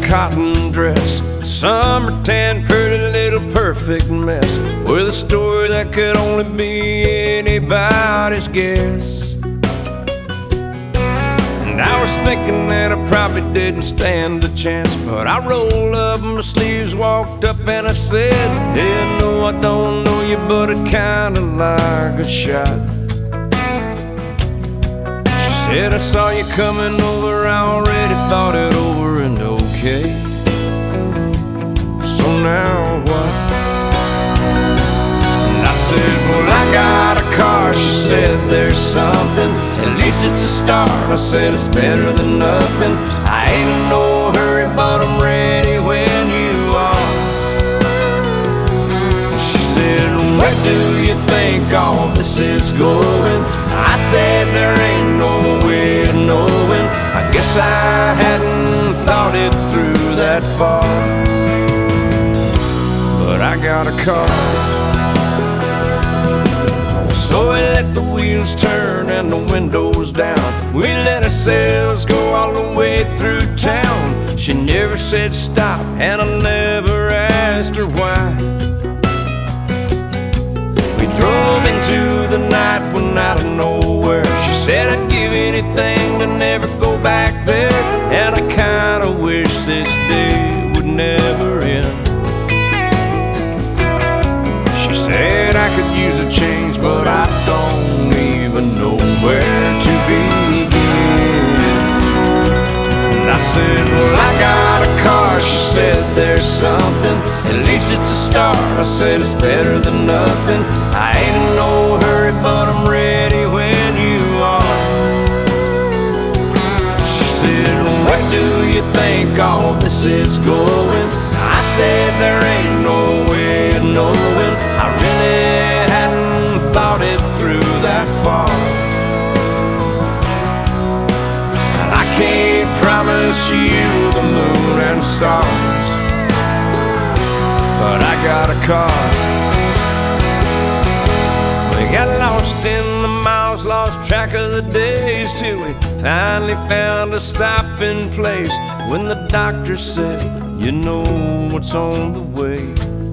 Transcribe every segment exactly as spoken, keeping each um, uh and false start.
cotton dress, summer tan, pretty little perfect mess, with a story that could only be anybody's guess. And I was thinking that I probably didn't stand a chance, but I rolled up my sleeves, walked up and I said, hey, no, I don't know you, but I kinda like a shot. She said, I saw you coming over, I already thought it over and okay. So now what? And I said, well, I got a car. She said, there's something, at least it's a start. I said, it's better than nothing. I ain't in no hurry, but I'm ready when you are. She said, where do you think all this is going? I said, there ain't no way of knowing. I guess I hadn't thought it through that far, but I got a car. So we let the wheels turn and the windows down. We let ourselves go all the way through town. She never said stop, and I never asked her why. We drove into the night when out of nowhere. She said, I'd give anything to never go back there, and I kinda wish this day would never end. She said, I could use a change, but I don't even know where to begin. And I said, well, I got a car. She said, there's something, at least it's a start. I said, it's better than nothing. I ain't in no hurry, but I'm ready when you are. She said, where do you think all this is going? I said, there ain't no way of knowing. I really hadn't thought it through that far. And I can't promise you the moon and stars, but I got a car. We got lost in the miles, lost track of the days, till we finally found a stopping place when the doctor said, you know what's on the way.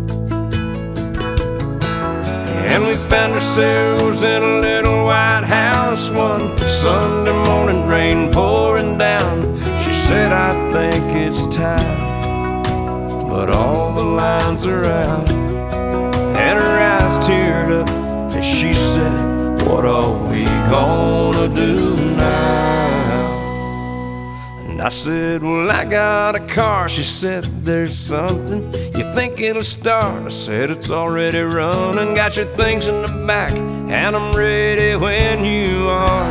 And we found ourselves in a little white house one Sunday morning, rain pouring down. She said, I think it's time, but all the lines are out. And her eyes teared up as she said, what are we gonna do now? And I said, well, I got a car. She said, there's something, you think it'll start? I said, it's already running, got your things in the back, and I'm ready when you are.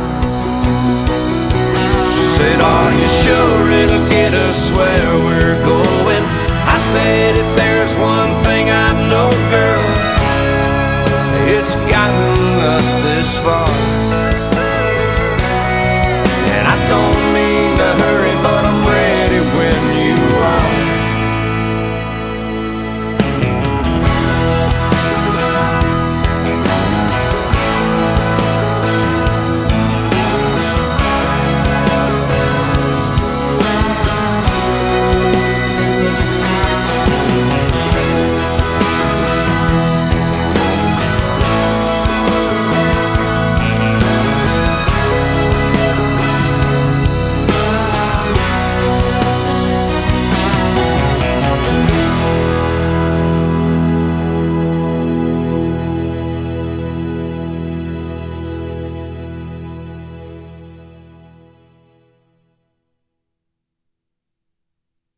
She said, are you sure it'll get us where we're going? I said, if there's one thing I know, girl, it's gotten us this far.